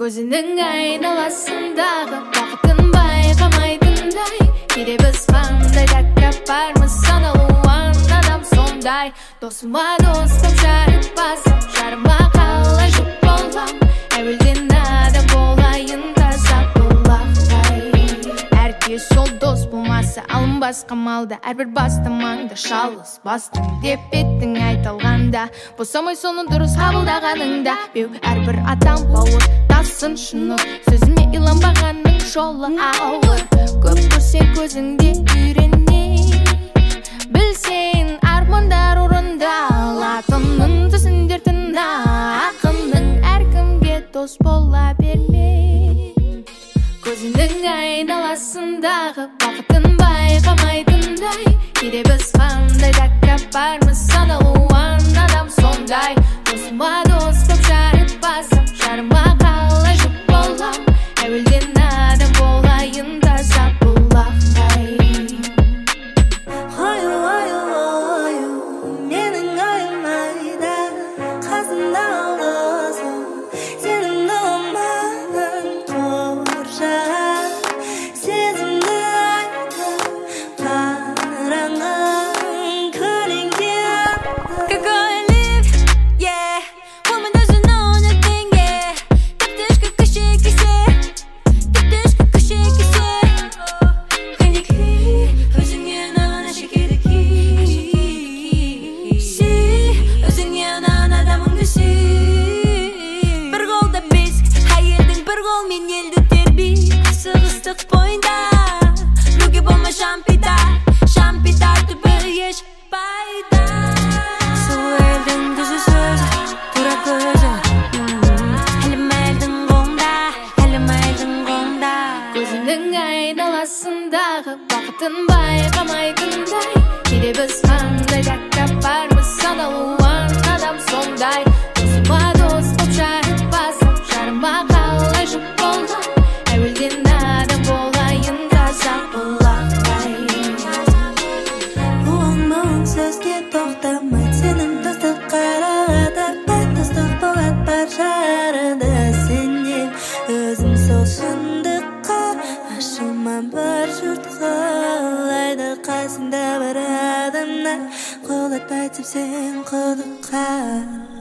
Көзінің айналасындағы бақытын байқамайтындай, кейде біз қандай тәкаппармыз, саналуан адам сондай. Досыма дос боп жарытпасым, жарыма қалай жұп болам, әуелден адам болайын таза бұлақтай. Әркез сол дос болмаса алынбас қамалда, әрбір бастамаңда шалыс бастың деп еттің айталғанда, босамай соны дұрыс қабылдағаныңда, беу әрбір адам бауыр тасын шыны, сөзіме иланбағанның жолы ауыр. Көп көрсең көзіңде үйрене, білсең армандар орындалатынын, түсіндер тына ақынның, әркімге дос бола берме. Көзінің айналасындағы бақытын байқамайтындай, кейде біз қандай тәкаппармыз, саналуан адам сондай. Досыма дос боп жарытпасым, жарыма қалай жұп болам, әуелден адам болайын таза бұлақтай. Менің ойым айда, қасымда досым, сенің думан қоршап, сезімді айтып қараңғым көлеңке. Какой лив, yeah, woman doesn't know nothing, yeah. Тіптішкі күші кесе, тіптішкі күші кесе. Қайнекі, өзіңе ұнаған әшекері ки. Өзіңе ұнаған адамыңды сүй. Бір қолда бесік, әйелдің бір қолмен елді тербей. Қысық бойында, руки болма шампида, шампида түбі еш пайда. Сұлу елдің күзі сөзі, тура көзі, әлім әлдің қолында, әлім әлдің қолында. Көзінің айналасындағы бақытын байқамайтындай, кейде біз қандай тәкаппармыз, саналуан адам сондай. Досыма дос боп жарытпасым, жарыма қалай жұп болам, әуелден адам болайын таза бұлақтай. Мұң сөзге тоқтамай, сенің достық қарағада, достық болат бар жарыды сенен. Өзім сол шындыққа ашылма бар жұрт қалайды, қасында бар адамдар қолатпай тепсең құдыққа.